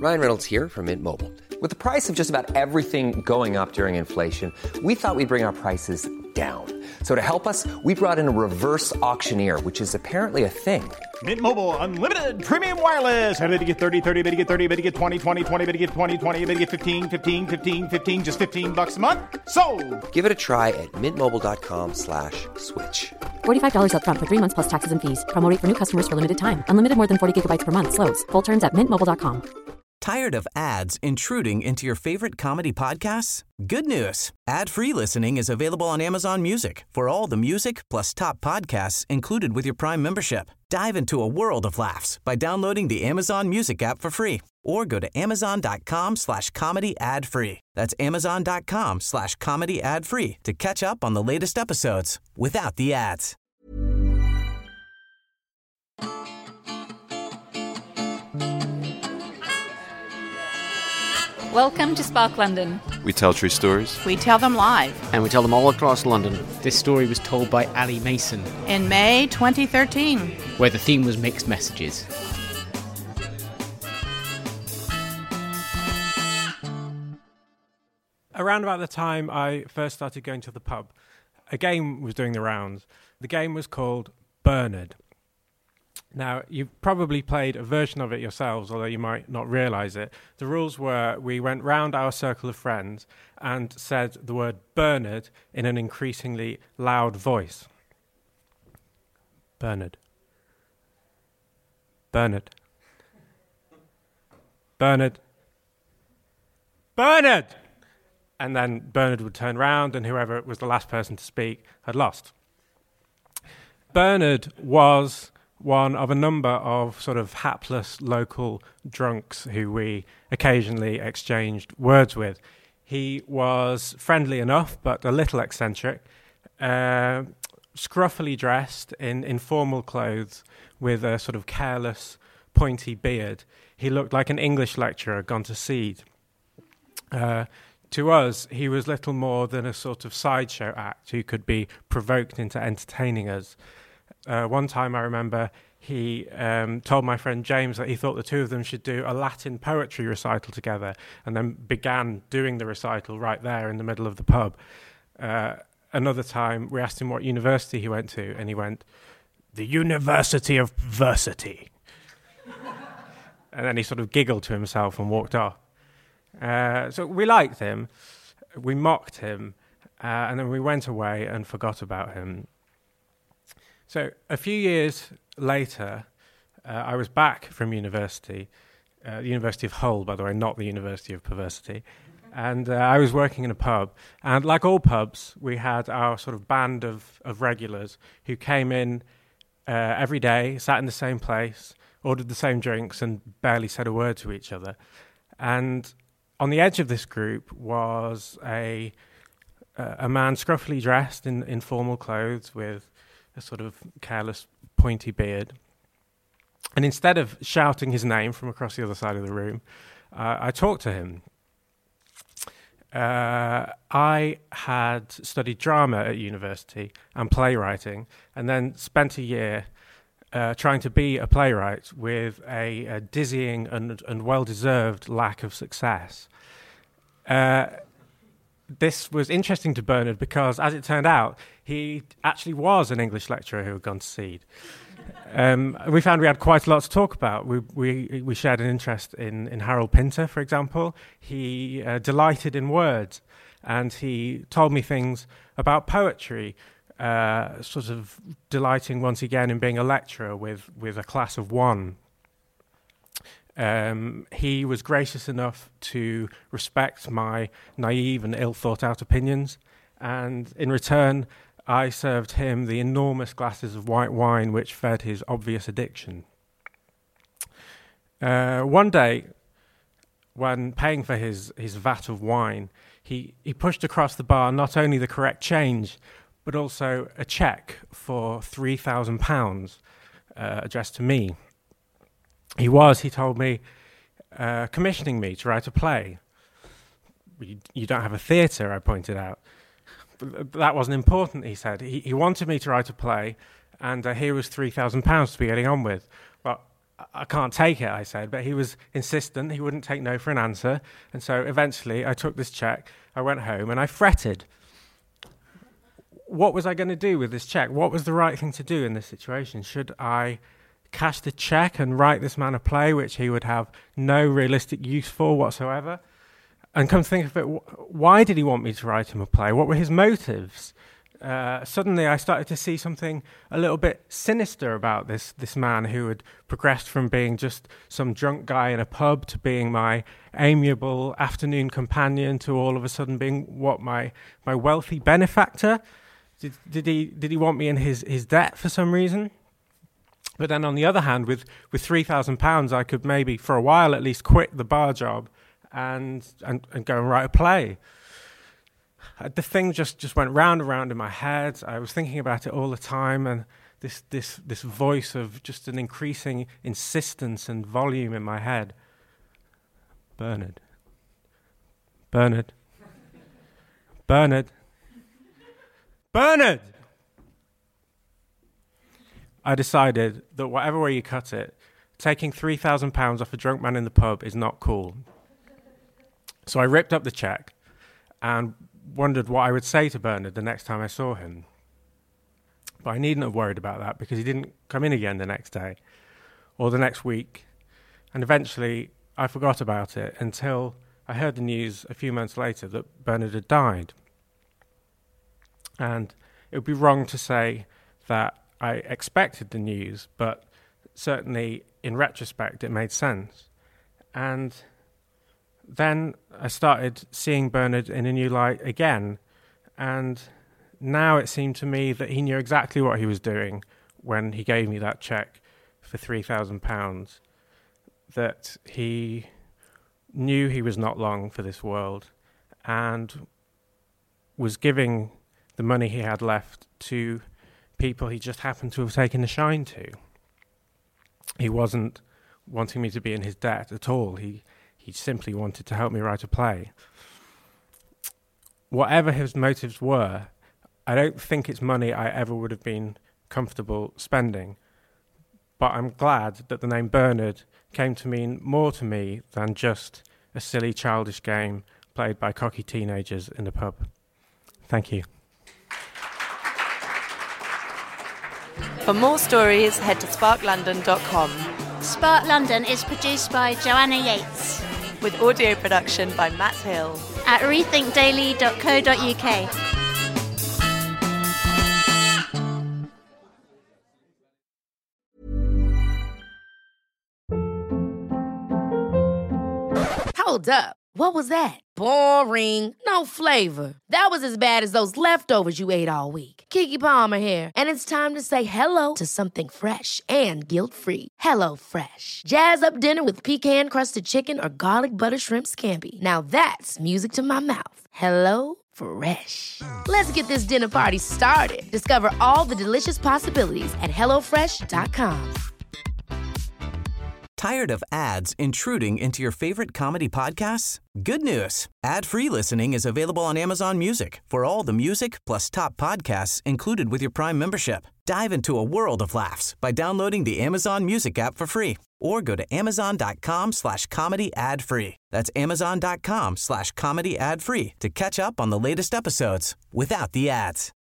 Ryan Reynolds here from Mint Mobile. With the price of just about everything going up during inflation, we thought we'd bring our prices down. So to help us, we brought in a reverse auctioneer, which is apparently a thing. Mint Mobile Unlimited Premium Wireless. How to get 30, 30, bit to get 30, bit to get 20, 20, 20, bit to get 20, 20, bit to get 15, 15, 15, 15, just $15 a month? Sold! Give it a try at mintmobile.com/switch. $45 up front for 3 months plus taxes and fees. Promo rate for new customers for limited time. Unlimited more than 40 gigabytes per month. Slows full terms at mintmobile.com. Tired of ads intruding into your favorite comedy podcasts? Good news. Ad-free listening is available on Amazon Music for all the music plus top podcasts included with your Prime membership. Dive into a world of laughs by downloading the Amazon Music app for free or go to amazon.com/comedy ad-free. That's amazon.com/comedy ad-free to catch up on the latest episodes without the ads. Welcome to Spark London. We tell true stories. We tell them live. And we tell them all across London. This story was told by Ali Mason in May 2013, where the theme was mixed messages. Around about the time I first started going to the pub, a game was doing the rounds. The game was called Bernard. Now, you've probably played a version of it yourselves, although you might not realise it. The rules were we went round our circle of friends and said the word Bernard in an increasingly loud voice. Bernard. Bernard. Bernard. Bernard! And then Bernard would turn round and whoever was the last person to speak had lost. Bernard was one of a number of sort of hapless local drunks who we occasionally exchanged words with. He was friendly enough, but a little eccentric, scruffily dressed in formal clothes with a sort of careless, pointy beard. He looked like an English lecturer gone to seed. To us, he was little more than a sort of sideshow act who could be provoked into entertaining us. One time I remember he told my friend James that he thought the two of them should do a Latin poetry recital together and then began doing the recital right there in the middle of the pub. Another time we asked him what university he went to and he went, "The University of Versity." And then he sort of giggled to himself and walked off. So we liked him, we mocked him, and then we went away and forgot about him. So a few years later, I was back from university, the University of Hull, by the way, not the University of Perversity, and I was working in a pub. And like all pubs, we had our sort of band of regulars who came in every day, sat in the same place, ordered the same drinks, and barely said a word to each other. And on the edge of this group was a man scruffily dressed in formal clothes with a sort of careless, pointy beard. And instead of shouting his name from across the other side of the room, I talked to him. I had studied drama at university and playwriting, and then spent a year trying to be a playwright with a dizzying and well-deserved lack of success. This was interesting to Bernard because, as it turned out, he actually was an English lecturer who had gone to seed. We found we had quite a lot to talk about. We shared an interest in Harold Pinter, for example. He delighted in words, and he told me things about poetry, sort of delighting once again in being a lecturer with a class of one. He was gracious enough to respect my naive and ill-thought-out opinions, and in return, I served him the enormous glasses of white wine which fed his obvious addiction. One day, when paying for his vat of wine, he pushed across the bar not only the correct change, but also a cheque for £3,000 addressed to me. He told me, commissioning me to write a play. You don't have a theatre, I pointed out. But that wasn't important, he said. He wanted me to write a play, and here was £3,000 to be getting on with. Well, I can't take it, I said, but he was insistent. He wouldn't take no for an answer. And so eventually I took this cheque, I went home and I fretted. What was I going to do with this cheque? What was the right thing to do in this situation? Should I cash the cheque and write this man a play which he would have no realistic use for whatsoever? And come to think of it, why did he want me to write him a play? What were his motives? Suddenly I started to see something a little bit sinister about this man who had progressed from being just some drunk guy in a pub to being my amiable afternoon companion to all of a sudden being my wealthy benefactor. Did he want me in his debt for some reason? But then on the other hand, with £3,000, I could maybe for a while at least quit the bar job and go and write a play. The thing just went round and round in my head. I was thinking about it all the time, and this voice of just an increasing insistence and volume in my head. Bernard. Bernard. Bernard. Bernard! I decided that whatever way you cut it, taking £3,000 off a drunk man in the pub is not cool. So I ripped up the cheque and wondered what I would say to Bernard the next time I saw him. But I needn't have worried about that because he didn't come in again the next day or the next week. And eventually I forgot about it until I heard the news a few months later that Bernard had died. And it would be wrong to say that I expected the news, but certainly in retrospect it made sense. And then I started seeing Bernard in a new light again, and now it seemed to me that he knew exactly what he was doing when he gave me that cheque for £3,000, that he knew he was not long for this world and was giving the money he had left to people he just happened to have taken a shine to. He wasn't wanting me to be in his debt at all. He simply wanted to help me write a play. Whatever his motives were, I don't think it's money I ever would have been comfortable spending. But I'm glad that the name Bernard came to mean more to me than just a silly childish game played by cocky teenagers in a pub. Thank you. For more stories, head to sparklondon.com. Spark London is produced by Joanna Yates, with audio production by Matt Hill at rethinkdaily.co.uk. Hold up. What was that? Boring. No flavor. That was as bad as those leftovers you ate all week. Keke Palmer here, and it's time to say hello to something fresh and guilt-free. Hello Fresh. Jazz up dinner with pecan-crusted chicken or garlic butter shrimp scampi. Now that's music to my mouth. Hello Fresh. Let's get this dinner party started. Discover all the delicious possibilities at HelloFresh.com. Tired of ads intruding into your favorite comedy podcasts? Good news. Ad-free listening is available on Amazon Music for all the music plus top podcasts included with your Prime membership. Dive into a world of laughs by downloading the Amazon Music app for free or go to amazon.com/comedy ad-free. That's amazon.com/comedy ad-free to catch up on the latest episodes without the ads.